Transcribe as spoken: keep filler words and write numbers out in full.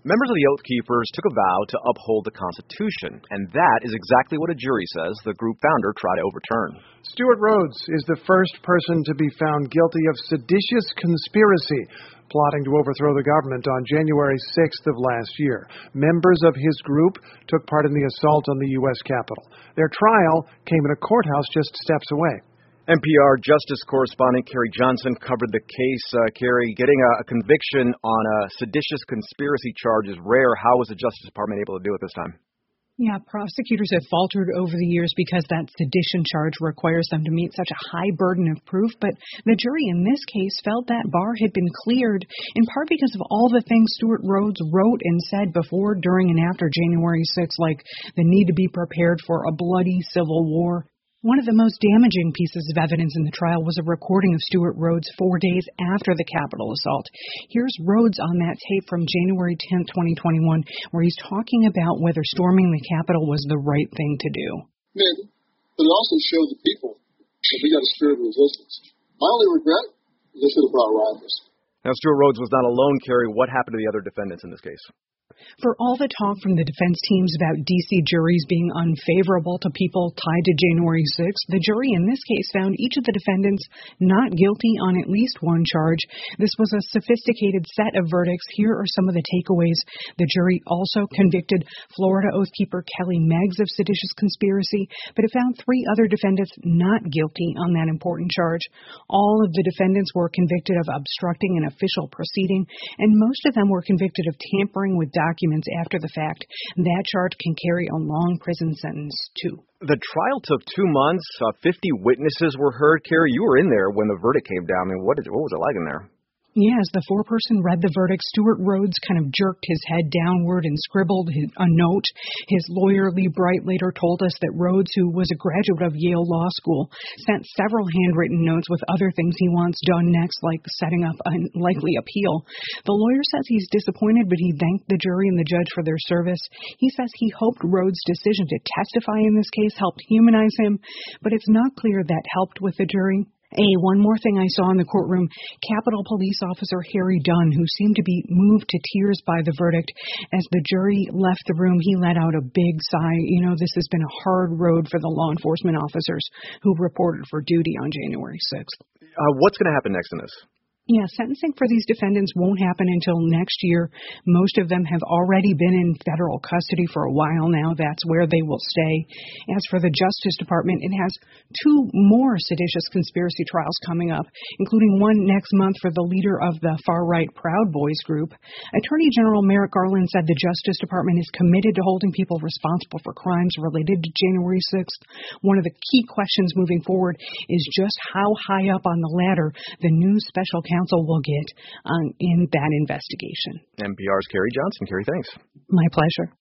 Members of the Oath Keepers took a vow to uphold the Constitution, and that is exactly what a jury says the group founder tried to overturn. Stewart Rhodes is the first person to be found guilty of seditious conspiracy, plotting to overthrow the government on January sixth of last year. Members of his group took part in the assault on the U S Capitol. Their trial came in a courthouse just steps away. N P R Justice correspondent Carrie Johnson covered the case. Uh, Carrie, getting a, a conviction on a seditious conspiracy charge is rare. How was the Justice Department able to do it this time? Yeah, prosecutors have faltered over the years because that sedition charge requires them to meet such a high burden of proof. But the jury in this case felt that bar had been cleared, in part because of all the things Stewart Rhodes wrote and said before, during, and after January sixth, like the need to be prepared for a bloody civil war. One of the most damaging pieces of evidence in the trial was a recording of Stewart Rhodes four days after the Capitol assault. Here's Rhodes on that tape from January tenth, twenty twenty-one, where he's talking about whether storming the Capitol was the right thing to do. Maybe, but it also showed the people that we got a spirit of resistance. My only regret is they should have brought rivals. Now, Stewart Rhodes was not alone, Carrie. What happened to the other defendants in this case? For all the talk from the defense teams about D C juries being unfavorable to people tied to January sixth, the jury in this case found each of the defendants not guilty on at least one charge. This was a sophisticated set of verdicts. Here are some of the takeaways. The jury also convicted Florida Oath Keeper Kelly Meggs of seditious conspiracy, but it found three other defendants not guilty on that important charge. All of the defendants were convicted of obstructing an official proceeding, and most of them were convicted of tampering with documents after the fact. That charge can carry a long prison sentence, too. The trial took two months. Uh, fifty witnesses were heard. Carrie, you were in there when the verdict came down. I mean, what, is, what was it like in there? Yeah, as the foreperson read the verdict, Stewart Rhodes kind of jerked his head downward and scribbled his, a note. His lawyer, Lee Bright, later told us that Rhodes, who was a graduate of Yale Law School, sent several handwritten notes with other things he wants done next, like setting up a likely appeal. The lawyer says he's disappointed, but he thanked the jury and the judge for their service. He says he hoped Rhodes' decision to testify in this case helped humanize him, but it's not clear that helped with the jury. Hey, one more thing I saw in the courtroom, Capitol Police Officer Harry Dunn, who seemed to be moved to tears by the verdict. As the jury left the room, he let out a big sigh. You know, this has been a hard road for the law enforcement officers who reported for duty on January sixth. Uh, what's going to happen next in this? Yeah, sentencing for these defendants won't happen until next year. Most of them have already been in federal custody for a while now. That's where they will stay. As for the Justice Department, it has two more seditious conspiracy trials coming up, including one next month for the leader of the far-right Proud Boys group. Attorney General Merrick Garland said the Justice Department is committed to holding people responsible for crimes related to January sixth. One of the key questions moving forward is just how high up on the ladder the new special counsel will get um, in that investigation. N P R's Carrie Johnson. Carrie, thanks. My pleasure.